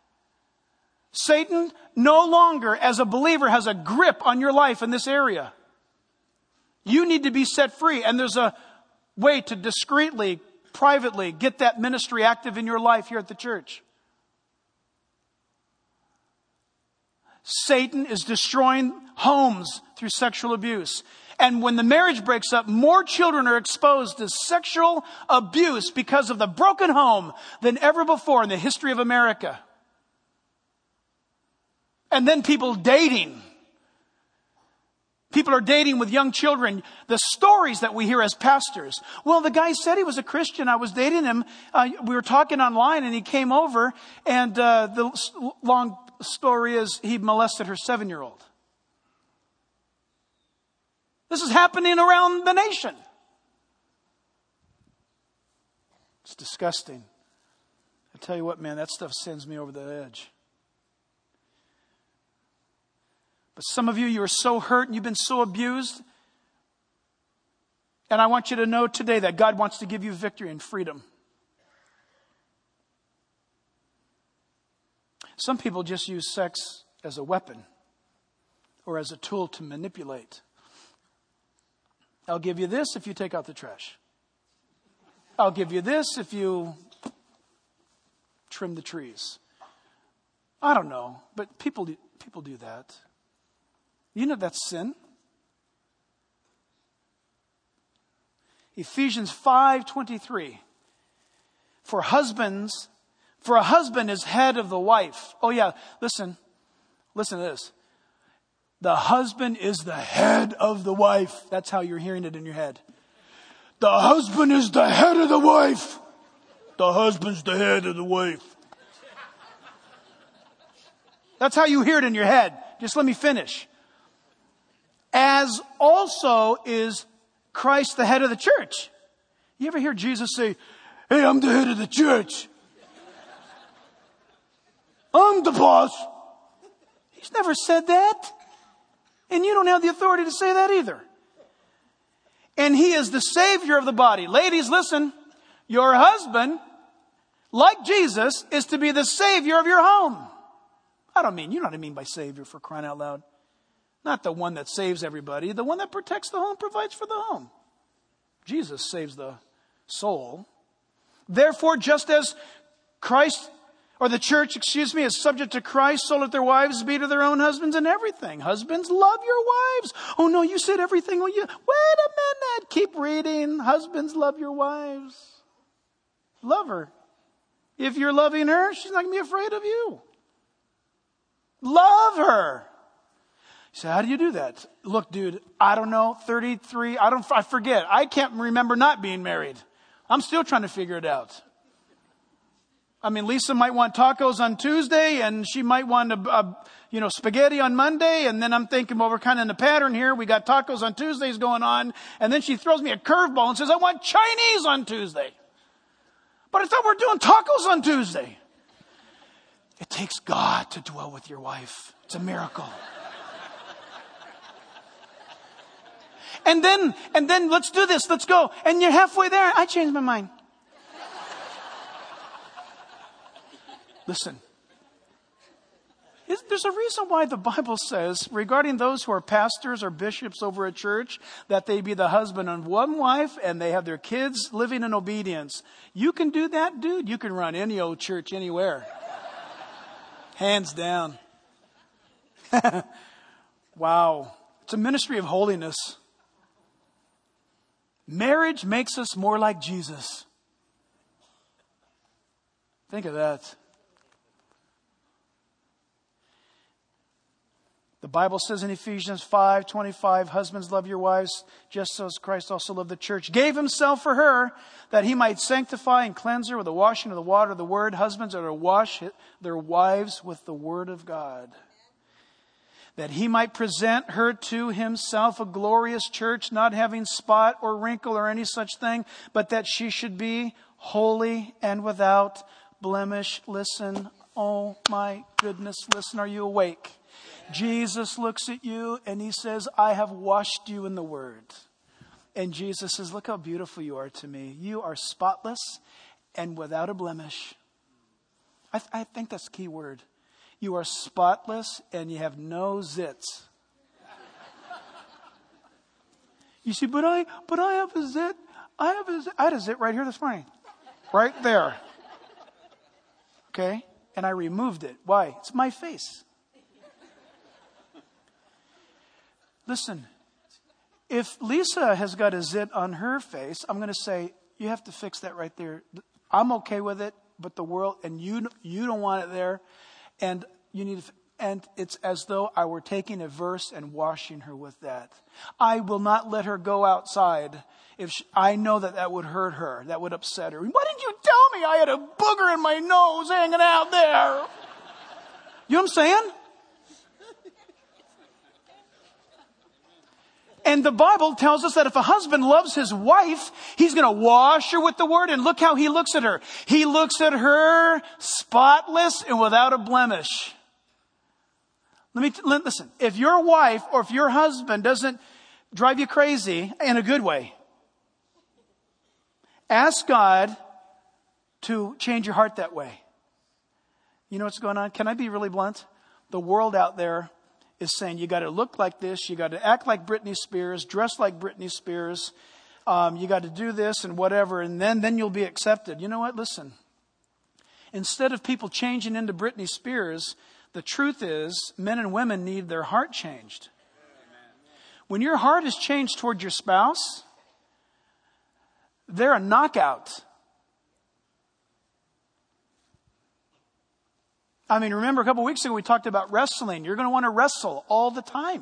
Satan no longer, as a believer, has a grip on your life in this area. You need to be set free. And there's a way to discreetly, privately get that ministry active in your life here at the church. Satan is destroying homes through sexual abuse. And when the marriage breaks up, more children are exposed to sexual abuse because of the broken home than ever before in the history of America. And then people dating. People are dating with young children. The stories that we hear as pastors. Well, the guy said he was a Christian. I was dating him. Uh, we were talking online and he came over. And uh, the long story is he molested her seven-year-old. This is happening around the nation. It's disgusting. I tell you what, man, that stuff sends me over the edge. But some of you, you are so hurt and you've been so abused. And I want you to know today that God wants to give you victory and freedom. Some people just use sex as a weapon or as a tool to manipulate. I'll give you this if you take out the trash. I'll give you this if you trim the trees. I don't know, but people do, people do that. You know that's sin. Ephesians five twenty-three. For husbands, for a husband is head of the wife. Oh yeah, listen. Listen to this. The husband is the head of the wife. That's how you're hearing it in your head. The husband is the head of the wife. The husband's the head of the wife. That's how you hear it in your head. Just let me finish. As also is Christ the head of the church. You ever hear Jesus say, hey, I'm the head of the church. I'm the boss. He's never said that. And you don't have the authority to say that either. And he is the Savior of the body. Ladies, listen. Your husband, like Jesus, is to be the Savior of your home. I don't mean, you know what I mean by Savior, for crying out loud. Not the one that saves everybody. The one that protects the home, provides for the home. Jesus saves the soul. Therefore, just as Christ... Or the church, excuse me, is subject to Christ, so let their wives be to their own husbands in everything. Husbands, love your wives. Oh no, you said everything. Well, you, wait a minute. Keep reading. Husbands, love your wives. Love her. If you're loving her, she's not going to be afraid of you. Love her. You say, how do you do that? Look, dude, I don't know. thirty-three, I don't, I forget. I can't remember not being married. I'm still trying to figure it out. I mean, Lisa might want tacos on Tuesday and she might want, a, a, you know, spaghetti on Monday. And then I'm thinking, well, we're kind of in a pattern here. We got tacos on Tuesdays going on. And then she throws me a curveball and says, I want Chinese on Tuesday. But I thought we were doing tacos on Tuesday. It takes God to dwell with your wife. It's a miracle. And then, and then let's do this. Let's go. And you're halfway there. I changed my mind. Listen, there's a reason why the Bible says regarding those who are pastors or bishops over a church that they be the husband of one wife and they have their kids living in obedience. You can do that, dude. You can run any old church anywhere. Hands down. Wow. It's a ministry of holiness. Marriage makes us more like Jesus. Think of that. The Bible says in Ephesians five twenty-five, husbands, love your wives, just as Christ also loved the church, gave himself for her, that he might sanctify and cleanse her with the washing of the water of the word. Husbands are to wash their wives with the word of God, that he might present her to himself a glorious church, not having spot or wrinkle or any such thing, but that she should be holy and without blemish. Listen, oh my goodness, listen, are you awake? Jesus looks at you and he says, I have washed you in the word. And Jesus says, look how beautiful you are to me. You are spotless and without a blemish. I, th- I think that's the key word. You are spotless and you have no zits. You see, but I, but I have a zit. I have a zit. I had a zit right here this morning. Right there. Okay. And I removed it. Why? It's my face. Listen, if Lisa has got a zit on her face, I'm going to say, you have to fix that right there. I'm okay with it, but the world, and you you don't want it there. And you need to, and it's as though I were taking a verse and washing her with that. I will not let her go outside if she, I know that that would hurt her, that would upset her. Why didn't you tell me I had a booger in my nose hanging out there? You know what I'm saying? And the Bible tells us that if a husband loves his wife, he's going to wash her with the word. And look how he looks at her. He looks at her spotless and without a blemish. Let me, t- listen, if your wife or if your husband doesn't drive you crazy in a good way, ask God to change your heart that way. You know what's going on? Can I be really blunt? The world out there is saying you got to look like this, you got to act like Britney Spears, dress like Britney Spears, um, you got to do this and whatever, and then, then you'll be accepted. You know what? Listen. Instead of people changing into Britney Spears, the truth is men and women need their heart changed. When your heart is changed toward your spouse, they're a knockout. I mean, remember a couple of weeks ago we talked about wrestling. You're going to want to wrestle all the time.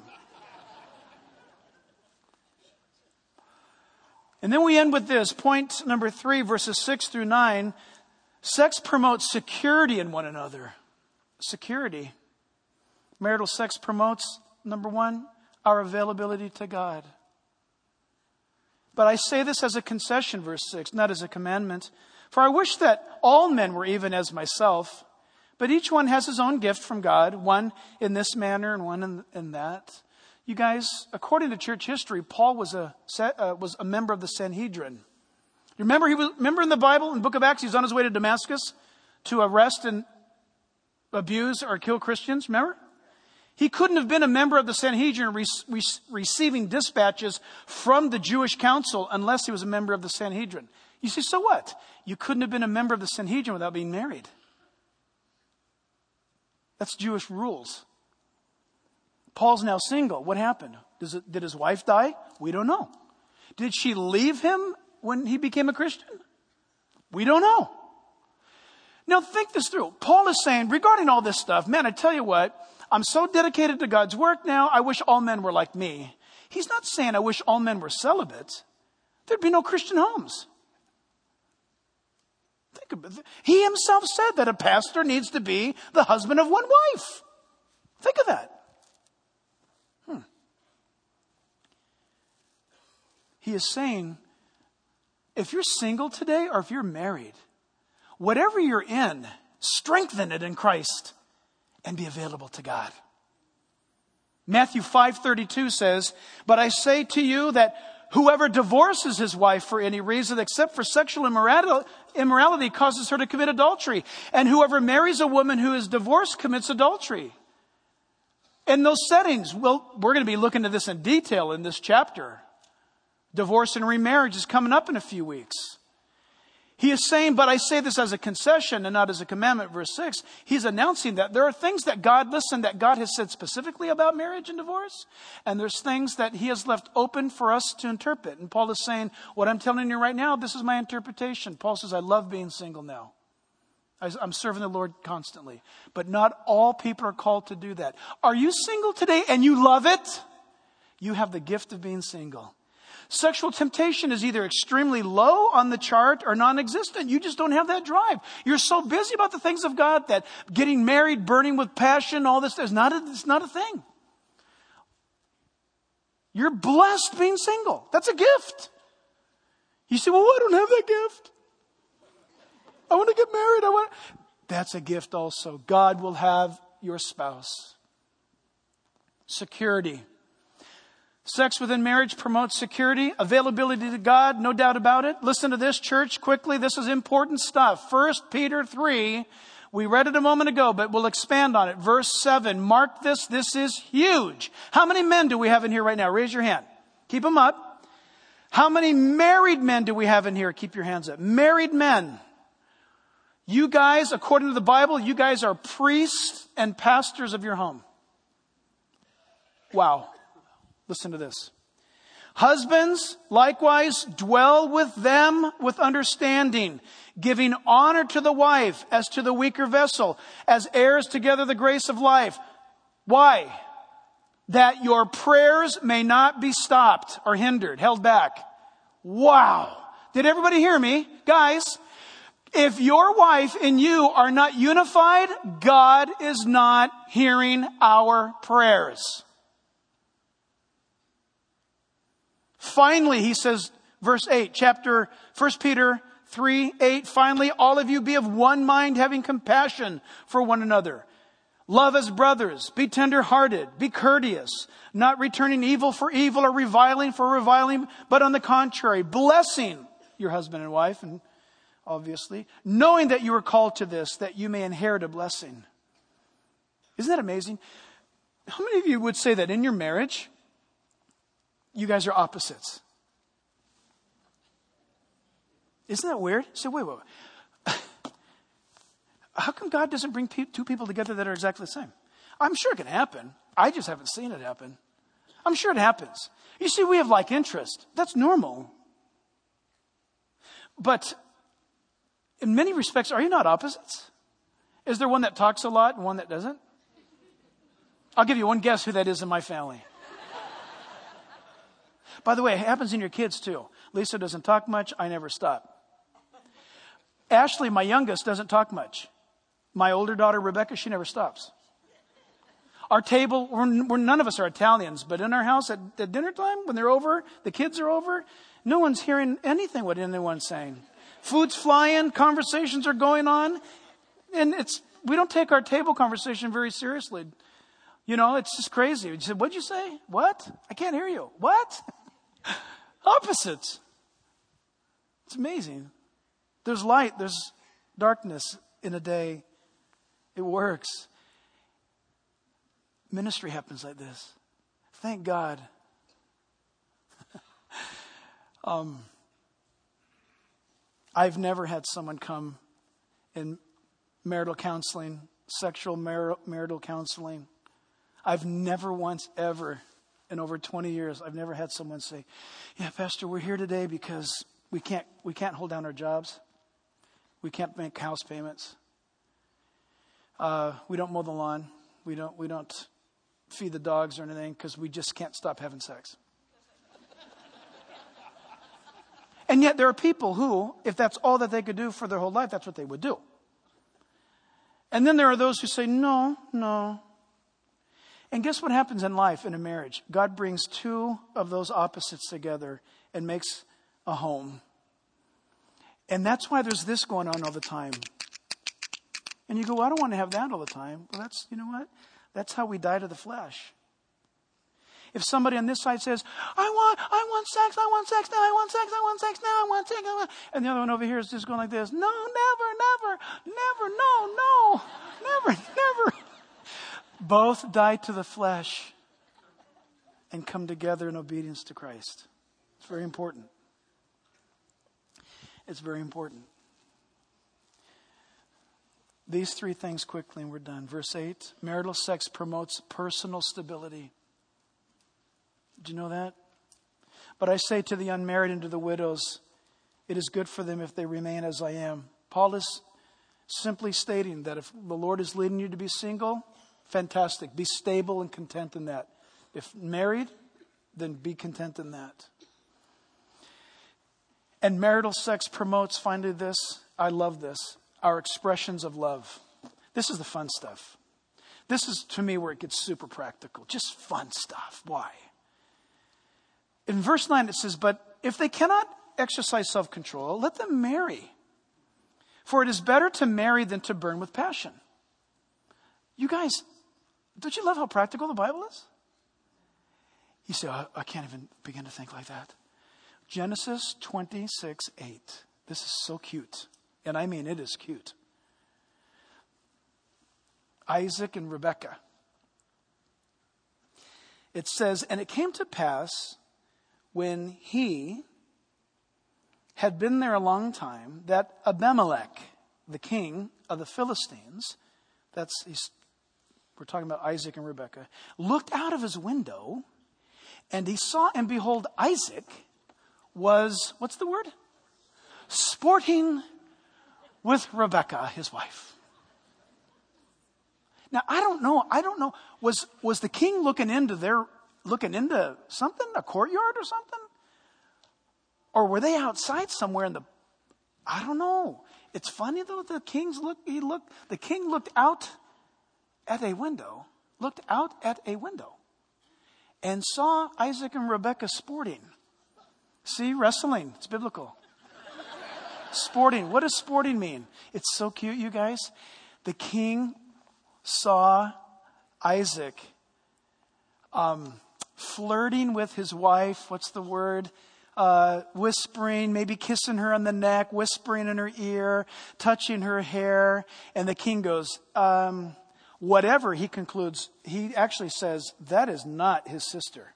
And then we end with this. Point number three, verses six through nine. Sex promotes security in one another. Security. Marital sex promotes, number one, our availability to God. But I say this as a concession, verse six, not as a commandment. For I wish that all men were even as myself. But each one has his own gift from God, one in this manner and one in, in that. You guys, according to church history, Paul was a uh, was a member of the Sanhedrin. You remember he was remember in the Bible, in the book of Acts, he was on his way to Damascus to arrest and abuse or kill Christians. Remember? He couldn't have been a member of the Sanhedrin re- re- receiving dispatches from the Jewish council unless he was a member of the Sanhedrin. You see, so what? You couldn't have been a member of the Sanhedrin without being married. That's Jewish rules. Paul's now single. What happened? Does it, did his wife die? We don't know. Did she leave him when he became a Christian? We don't know. Now think this through. Paul is saying, regarding all this stuff, man, I tell you what, I'm so dedicated to God's work now, I wish all men were like me. He's not saying I wish all men were celibate. There'd be no Christian homes. Think about it. He himself said that a pastor needs to be the husband of one wife. Think of that. Hmm. He is saying, if you're single today or if you're married, whatever you're in, strengthen it in Christ and be available to God. Matthew five thirty-two says, but I say to you that whoever divorces his wife for any reason except for sexual immorality, immorality causes her to commit adultery. And whoever marries a woman who is divorced commits adultery. In those settings, well, we're going to be looking at this in detail in this chapter. Divorce and remarriage is coming up in a few weeks. He is saying, but I say this as a concession and not as a commandment, verse six. He's announcing that there are things that God, listen, that God has said specifically about marriage and divorce. And there's things that he has left open for us to interpret. And Paul is saying, what I'm telling you right now, this is my interpretation. Paul says, I love being single now. I'm serving the Lord constantly. But not all people are called to do that. Are you single today and you love it? You have the gift of being single. Sexual temptation is either extremely low on the chart or non-existent. You just don't have that drive. You're so busy about the things of God that getting married, burning with passion, all this is not a, it's not a thing. You're blessed being single. That's a gift. You say, well, I don't have that gift. I want to get married. I want. That's a gift also. God will have your spouse. Security. Sex within marriage promotes security, availability to God, no doubt about it. Listen to this, church, quickly. This is important stuff. First Peter three, we read it a moment ago, but we'll expand on it. Verse seven, mark this. This is huge. How many men do we have in here right now? Raise your hand. Keep them up. How many married men do we have in here? Keep your hands up. Married men. You guys, according to the Bible, you guys are priests and pastors of your home. Wow. Listen to this. Husbands, likewise, dwell with them with understanding, giving honor to the wife as to the weaker vessel, as heirs together the grace of life. Why? That your prayers may not be stopped or hindered, held back. Wow. Did everybody hear me? Guys, if your wife and you are not unified, God is not hearing our prayers. Finally, he says, verse eight, chapter First Peter three, eight, finally, all of you be of one mind, having compassion for one another. Love as brothers, be tender-hearted, be courteous, not returning evil for evil or reviling for reviling, but on the contrary, blessing your husband and wife, and obviously, knowing that you are called to this, that you may inherit a blessing. Isn't that amazing? How many of you would say that in your marriage, you guys are opposites? Isn't that weird? So wait, wait, wait. How come God doesn't bring pe- two people together that are exactly the same? I'm sure it can happen. I just haven't seen it happen. I'm sure it happens. You see, we have like interest. That's normal. But in many respects, are you not opposites? Is there one that talks a lot and one that doesn't? I'll give you one guess who that is in my family. By the way, it happens in your kids too. Lisa doesn't talk much. I never stop. Ashley, my youngest, doesn't talk much. My older daughter, Rebecca, she never stops. Our table, we're, we're, none of us are Italians, but in our house at, at dinner time, when they're over, the kids are over, no one's hearing anything what anyone's saying. Food's flying, conversations are going on, and it's we don't take our table conversation very seriously. You know, it's just crazy. You said, what'd you say? What? I can't hear you. What? Opposites. It's amazing. There's light, there's darkness in a day. It works. Ministry happens like this. Thank God. um, I've never had someone come in marital counseling, sexual mar- marital counseling. I've never once ever, in over twenty years, I've never had someone say, yeah, Pastor, we're here today because we can't we can't hold down our jobs. We can't make house payments. Uh, we don't mow the lawn. We don't we don't feed the dogs or anything because we just can't stop having sex. And yet there are people who, if that's all that they could do for their whole life, that's what they would do. And then there are those who say, no, no. And guess what happens in life, in a marriage? God brings two of those opposites together and makes a home. And that's why there's this going on all the time. And you go, well, I don't want to have that all the time. Well, that's, you know what? That's how we die to the flesh. If somebody on this side says, I want, I want sex, I want sex now, I want sex, I want sex now, I want sex, I want, and the other one over here is just going like this, no, never, never, never, no, no, never, never. Both die to the flesh and come together in obedience to Christ. It's very important. It's very important. These three things quickly and we're done. Verse eight, marital sex promotes personal stability. Did you know that? But I say to the unmarried and to the widows, it is good for them if they remain as I am. Paul is simply stating that if the Lord is leading you to be single, fantastic. Be stable and content in that. If married, then be content in that. And marital sex promotes, finally this, I love this, our expressions of love. This is the fun stuff. This is, to me, where it gets super practical. Just fun stuff. Why? In verse nine it says, but if they cannot exercise self-control, let them marry. For it is better to marry than to burn with passion. You guys, don't you love how practical the Bible is? You say, oh, I can't even begin to think like that. Genesis twenty-six eight. This is so cute. And I mean, it is cute. Isaac and Rebekah. It says, and it came to pass when he had been there a long time that Abimelech, the king of the Philistines, that's, he's, we're talking about Isaac and Rebekah, looked out of his window And he saw, and behold, Isaac was, what's the word? Sporting with Rebekah, his wife. Now, I don't know. I don't know. Was, was the king looking into their, looking into something, a courtyard or something? Or were they outside somewhere in the, I don't know. It's funny though, the king's look, he looked, the king looked out at a window, looked out at a window and saw Isaac and Rebekah sporting. See, wrestling, it's biblical. Sporting. What does sporting mean? It's so cute, you guys. The king saw Isaac um, flirting with his wife. What's the word? Uh, whispering, maybe kissing her on the neck, whispering in her ear, touching her hair. And the king goes, um, whatever, he concludes. He actually says, that is not his sister.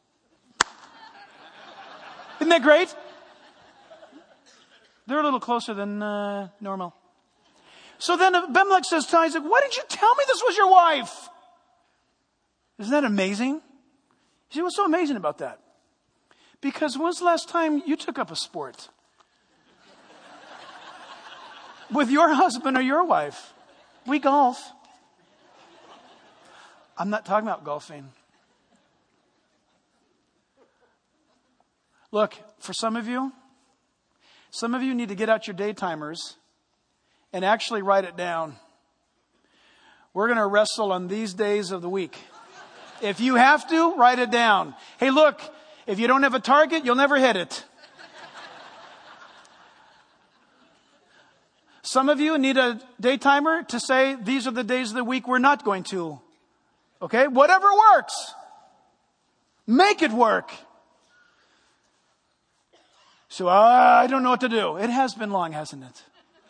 Isn't that great? They're a little closer than uh, normal. So then Abimelech says to Isaac, why didn't you tell me this was your wife? Isn't that amazing? You see, what's so amazing about that? Because when's the last time you took up a sport? With your husband or your wife? We golf. I'm not talking about golfing. Look, for some of you, some of you need to get out your day timers and actually write it down. We're going to wrestle on these days of the week. If you have to, write it down. Hey, look, if you don't have a target, you'll never hit it. Some of you need a day timer to say, these are the days of the week we're not going to. Okay? Whatever works. Make it work. So, uh, I don't know what to do. It has been long, hasn't it?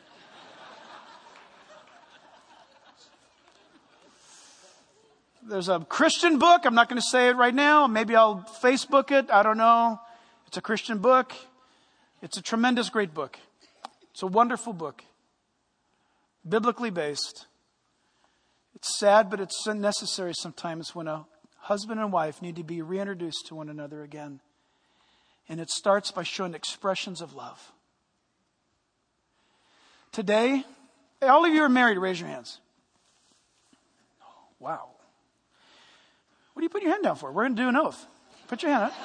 There's a Christian book. I'm not going to say it right now. Maybe I'll Facebook it. I don't know. It's a Christian book. It's a tremendous, great book. It's a wonderful book. Biblically based. It's sad, but it's necessary sometimes when a husband and wife need to be reintroduced to one another again. And it starts by showing expressions of love. Today, all of you are married. Raise your hands. Wow. What are you putting your hand down for? We're going to do an oath. Put your hand up.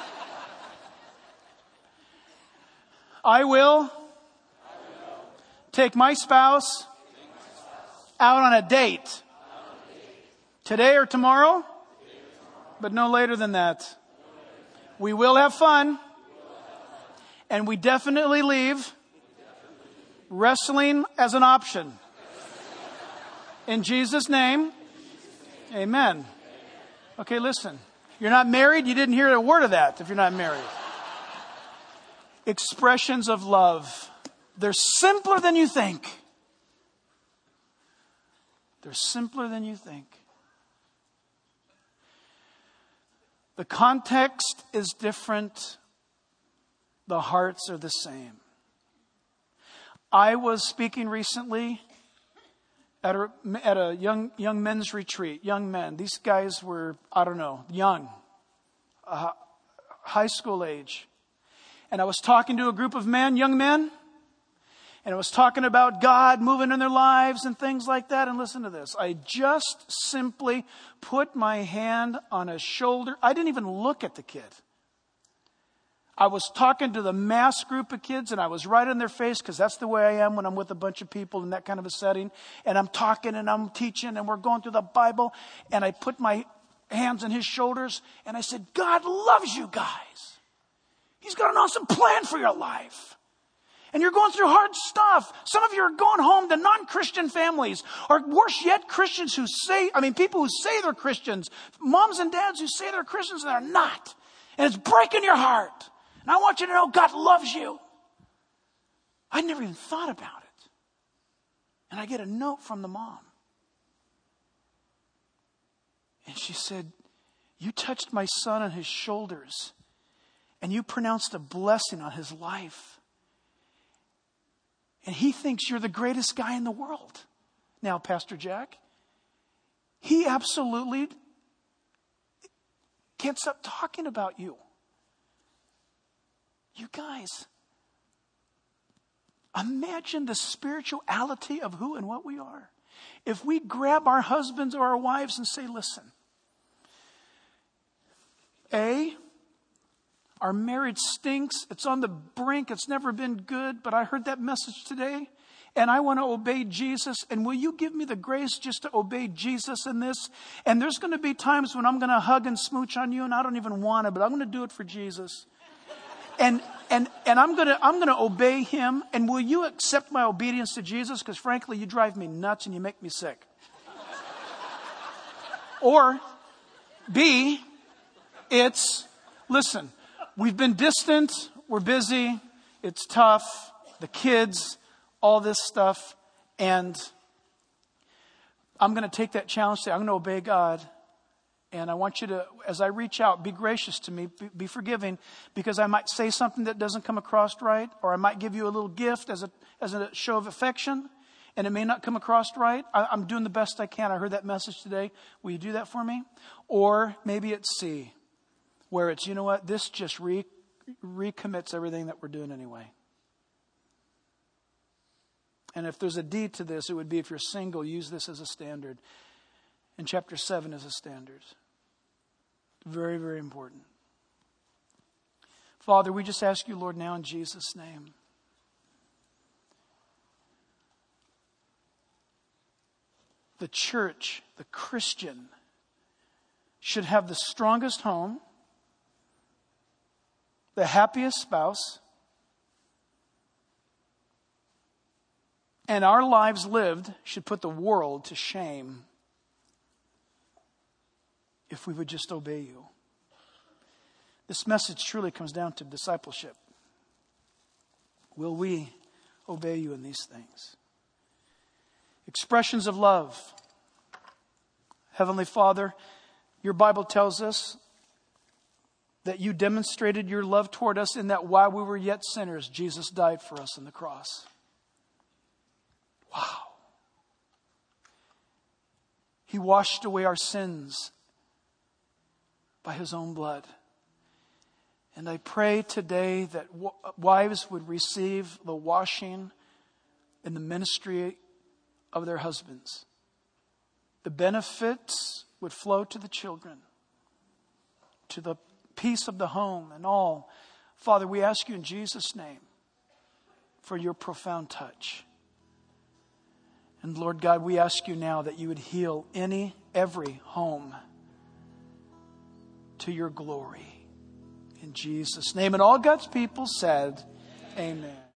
I will take my spouse out on a date. Today or tomorrow, but no later than that. We will have fun. And we definitely leave wrestling as an option. In Jesus' name, amen. Okay, listen. You're not married. You didn't hear a word of that if you're not married. Expressions of love. They're simpler than you think. They're simpler than you think. The context is different. The hearts are the same. I was speaking recently at a, at a young young men's retreat. Young men. These guys were, I don't know, young. Uh, high school age. And I was talking to a group of men, young men. And I was talking about God moving in their lives and things like that. And listen to this. I just simply put my hand on his shoulder. I didn't even look at the kid. I was talking to the mass group of kids and I was right in their face because that's the way I am when I'm with a bunch of people in that kind of a setting. And I'm talking and I'm teaching and we're going through the Bible. And I put my hands on his shoulders and I said, God loves you guys. He's got an awesome plan for your life. And you're going through hard stuff. Some of you are going home to non-Christian families, or worse yet, Christians who say, I mean, people who say they're Christians, moms and dads who say they're Christians and they're not. And it's breaking your heart. And I want you to know God loves you. I never even thought about it. And I get a note from the mom. And she said, you touched my son on his shoulders and you pronounced a blessing on his life. And he thinks you're the greatest guy in the world. Now, Pastor Jack, he absolutely can't stop talking about you. You guys, imagine the spirituality of who and what we are. If we grab our husbands or our wives and say, listen, A, our marriage stinks. It's on the brink. It's never been good. But I heard that message today, and I want to obey Jesus. And will you give me the grace just to obey Jesus in this? And there's going to be times when I'm going to hug and smooch on you, and I don't even want to, but I'm going to do it for Jesus. And and and I'm going to I'm going to obey him. And will you accept my obedience to Jesus? Because frankly, you drive me nuts and you make me sick. Or B, it's, listen, we've been distant, we're busy, it's tough, the kids, all this stuff, and I'm going to take that challenge, say, I'm going to obey God, and I want you to, as I reach out, be gracious to me, be, be forgiving, because I might say something that doesn't come across right, or I might give you a little gift as a as a show of affection, and it may not come across right. I, I'm doing the best I can. I heard that message today. Will you do that for me? Or maybe it's C, where it's, you know what, this just re, recommits everything that we're doing anyway. And if there's a D to this, it would be if you're single, use this as a standard. And chapter seven is a standard. Very, very important. Father, we just ask you, Lord, now in Jesus' name. The church, the Christian, should have the strongest home, the happiest spouse, and our lives lived should put the world to shame if we would just obey you. This message truly comes down to discipleship. Will we obey you in these things? Expressions of love. Heavenly Father, your Bible tells us that you demonstrated your love toward us in that while we were yet sinners, Jesus died for us on the cross. Wow. He washed away our sins by his own blood. And I pray today that wives would receive the washing in the ministry of their husbands. The benefits would flow to the children, to the peace of the home and all. Father, we ask you in Jesus' name for your profound touch. And Lord God, we ask you now that you would heal any, every home to your glory. In Jesus' name. And all God's people said, amen.